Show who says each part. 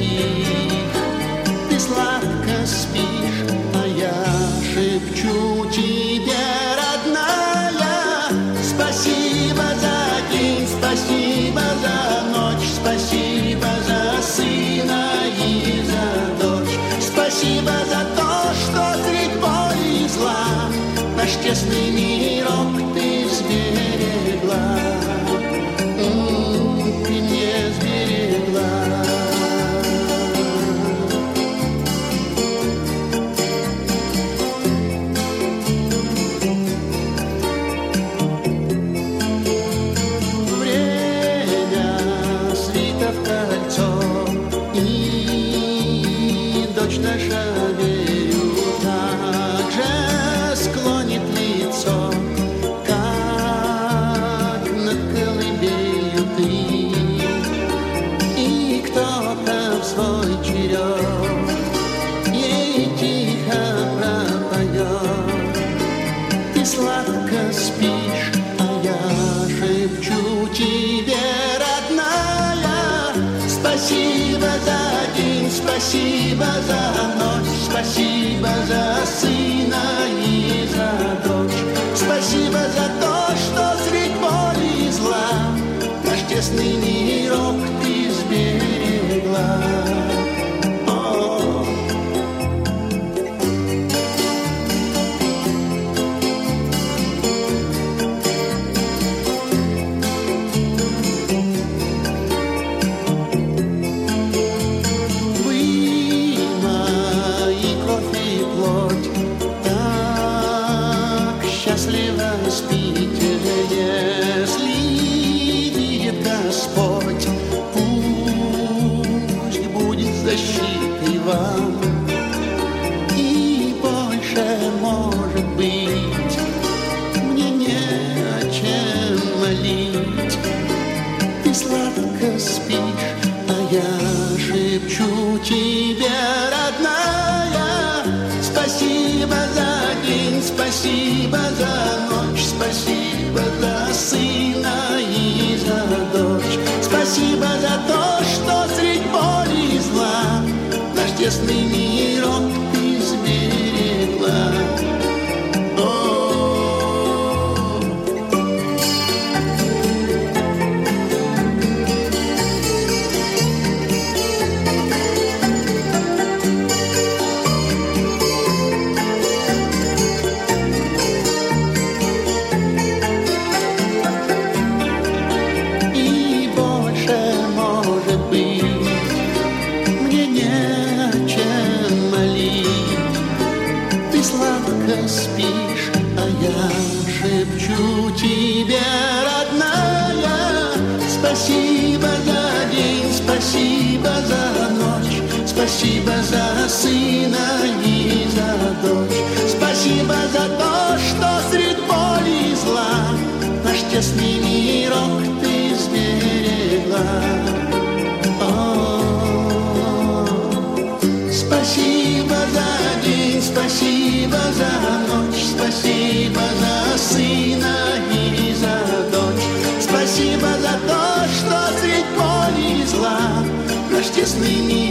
Speaker 1: тих. Ты сладко спишь, а я шепчу тебе, родная, спасибо за день, спасибо за ночь, спасибо за сына и за дочь. Спасибо за то, что средь боли и зла наш тесный мирок ты сберегла. Ты мне сберегла. Время свито в кольцо, и дочь наша, верю, так же склонит лицо, как над колыбелью ты. И кто-то в свой черед ей тихо пропоет. Ты сладко спишь, а я шепчу тебе, родная, спасибо за день, спасибо за ночь, спасибо за сына и за дочь. Спасибо за то, что средь боли и зла наш тесный мирок ты сберегла. Счастливо спите, если видит Господь, пусть будет защитой вам. И больше, может быть, мне не о чем молить. Ты сладко спишь, а я шепчу тебе, родная, спасибо за день, спасибо за ночь, спасибо за сына и за дочь. Спасибо за то, что средь боли и зла наш тесный мирок ты сберегла. Спишь, а я шепчу тебе, родная, спасибо за день, спасибо за ночь, спасибо за сына и за дочь. Спасибо за то, что средь боли и зла наш тесный мирок ты сберегла. Спасибо за день, спасибо за ночь, спасибо за сына и за дочь. Спасибо за то, что средь боли и зла наш тесный мир